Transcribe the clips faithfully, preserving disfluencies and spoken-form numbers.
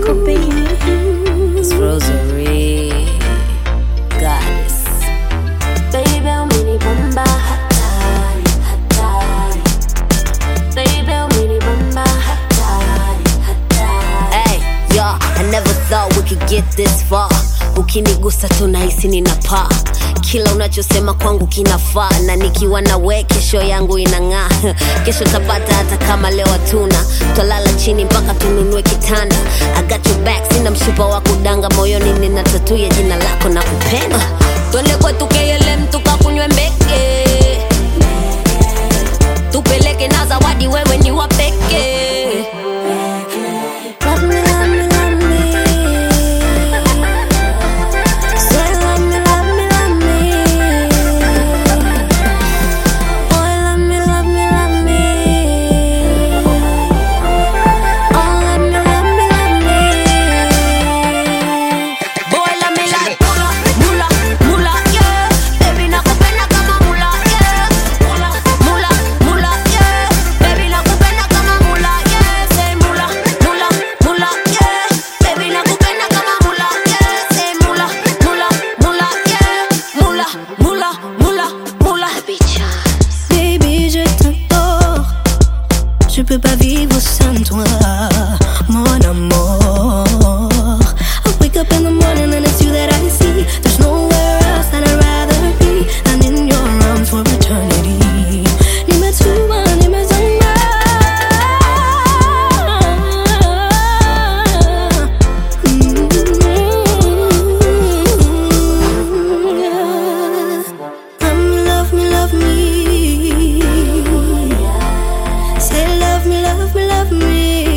yako baby. It's Rosary Goddess. Baby umenibamba hatari, hatari. Baby umenibamba hatari, hatari. Hey, yo, I never thought we could get this far. Ukinigusa tu nahisi ninapaa. Kila unachosema kwangu kinafaa. Na nikiwa nawe kesho yangu inang'aa. Kesho tapata hata kama leo hatuna. Twalala chini mpaka tununue kitanda. I got your back, sina mshipa wa kudanga. Moyoni nina tattoo ya jina lako na kupenda. Twende kwetu K L M tukakunywe mbeke. Tupeleke na zawadi wewe ni wa pekee. Love me, love me, love me. Say love me, love me, love me. Boy, love me, love me, love me. Oh, love me, love me, love me. Boy, la me like mula, mula, mula, yeah. Baby, nakupenda kama mula, yeah. Mula, mula, mula, yeah. Baby, nakupenda kama mula, yeah. Say mula, mula, mula, yeah. Baby, nakupenda kama mula, yeah. Say mula, mula, mula, yeah. Mula, mula, mula, mula. Baby, je t'adore. Je peux pas vivre sans toi, mon amour. I wake up in the morning and it's you that I see. There's nowhere else that I'd rather be than in your arms for eternity. Nimetua, nimezama. Mm-hmm. Love me, love me, love me. Say love me, love me, love me.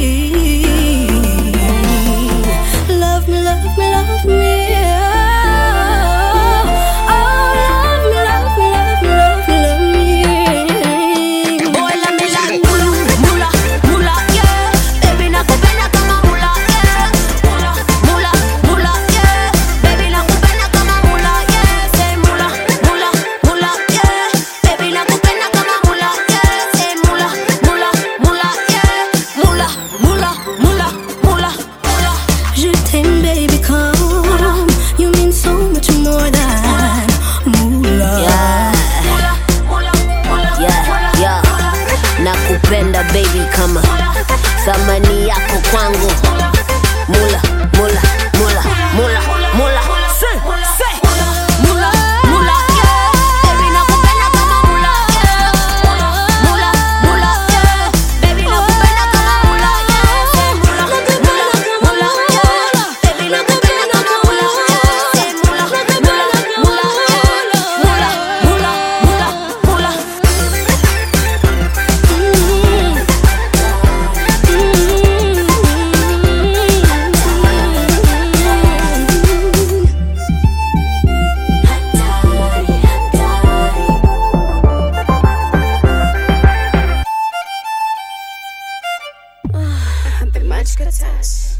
Love me, love me, love me. Oh, love me, love me, love me, love me, love me. Boy, la me like mula, mula, mula, yeah. Baby, nakupenda kama mula, yeah. Mula, mula, mula, yeah. Baby, nakupenda kama mula, yeah. Say mula, mula, mula, yeah. Baby, nakupenda kama mula, yeah. Say mula, mula, mula, yeah. Mula, mula, mula, mula, mula. Je t'aime, baby, come. You mean so much more than moolah. Yeah, Mula, mula, mula, yeah, mula, yeah. Nakupenda baby kama thamani yako kwangu. Mula, mula, mula, mula, mula. Say, say. Mula, mula, yeah. Baby, nakupenda kama mula, yeah. Mula, mula, mula, yeah. Baby, nakupenda kama mula, yeah. Say mula, mula, mula, yeah. Baby, nakupenda kama mula, yeah. Say mula, mula, mula, yeah. Mula, mula, mula, mula. I've been much good at